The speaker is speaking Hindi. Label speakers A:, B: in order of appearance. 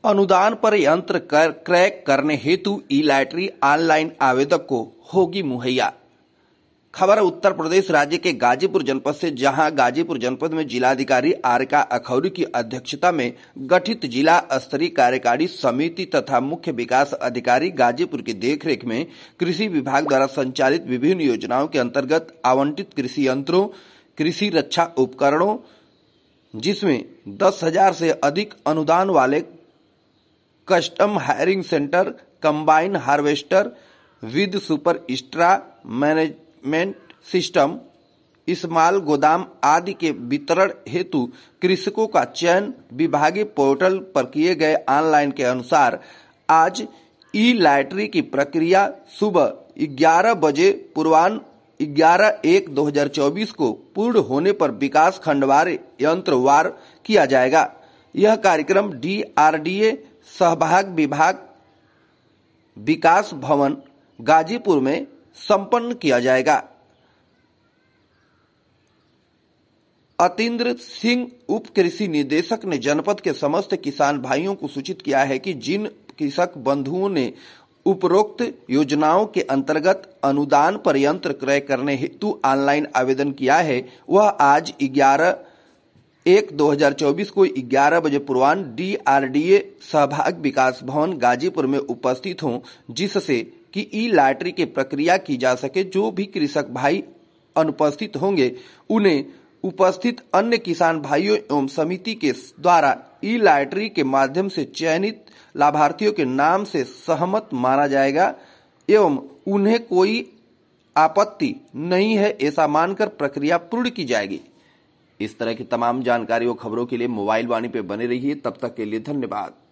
A: अनुदान पर यंत्र क्रय करने हेतु ई लॉटरी ऑनलाइन आवेदक को होगी मुहैया। खबर उत्तर प्रदेश राज्य के गाजीपुर जनपद से, जहां गाजीपुर जनपद में जिलाधिकारी आरका अखौरी की अध्यक्षता में गठित जिला स्तरीय कार्यकारी समिति तथा मुख्य विकास अधिकारी गाजीपुर की देखरेख में कृषि विभाग द्वारा संचालित विभिन्न योजनाओं के अंतर्गत आवंटित कृषि यंत्रों, कृषि रक्षा उपकरणों, जिसमें 10,000 से अधिक अनुदान वाले custom hiring centre, combine harvester, with super straw management system, small गोदाम आदि के वितरण हेतु कृषकों का चयन विभागीय पोर्टल पर किए गए ऑनलाइन के अनुसार आज ई लॉटरी की प्रक्रिया सुबह 11 बजे पूर्वान्ह 11/1/2024 को पूर्ण होने पर विकास खंडवार यंत्रवार किया जाएगा। यह कार्यक्रम DRDA सहभाग विभाग विकास भवन गाजीपुर में संपन्न किया जाएगा। अतीन्द्र सिंह उप कृषि निदेशक ने जनपद के समस्त किसान भाइयों को सूचित किया है कि जिन कृषक बंधुओं ने उपरोक्त योजनाओं के अंतर्गत अनुदान पर यंत्र क्रय करने हेतु ऑनलाइन आवेदन किया है, वह आज 11/1/2024 को 11 बजे पूर्वान्ह DRDA सहभाग विकास भवन गाजीपुर में उपस्थित हों, जिससे कि ई लॉटरी की प्रक्रिया की जा सके। जो भी कृषक भाई अनुपस्थित होंगे उन्हें उपस्थित अन्य किसान भाइयों एवं समिति के द्वारा ई लॉटरी के माध्यम से चयनित लाभार्थियों के नाम से सहमत माना जाएगा एवं उन्हें कोई आपत्ति नहीं है ऐसा मानकर प्रक्रिया पूर्ण की जाएगी। इस तरह की तमाम जानकारी और खबरों के लिए मोबाइल वाणी पे बने रहिए। तब तक के लिए धन्यवाद।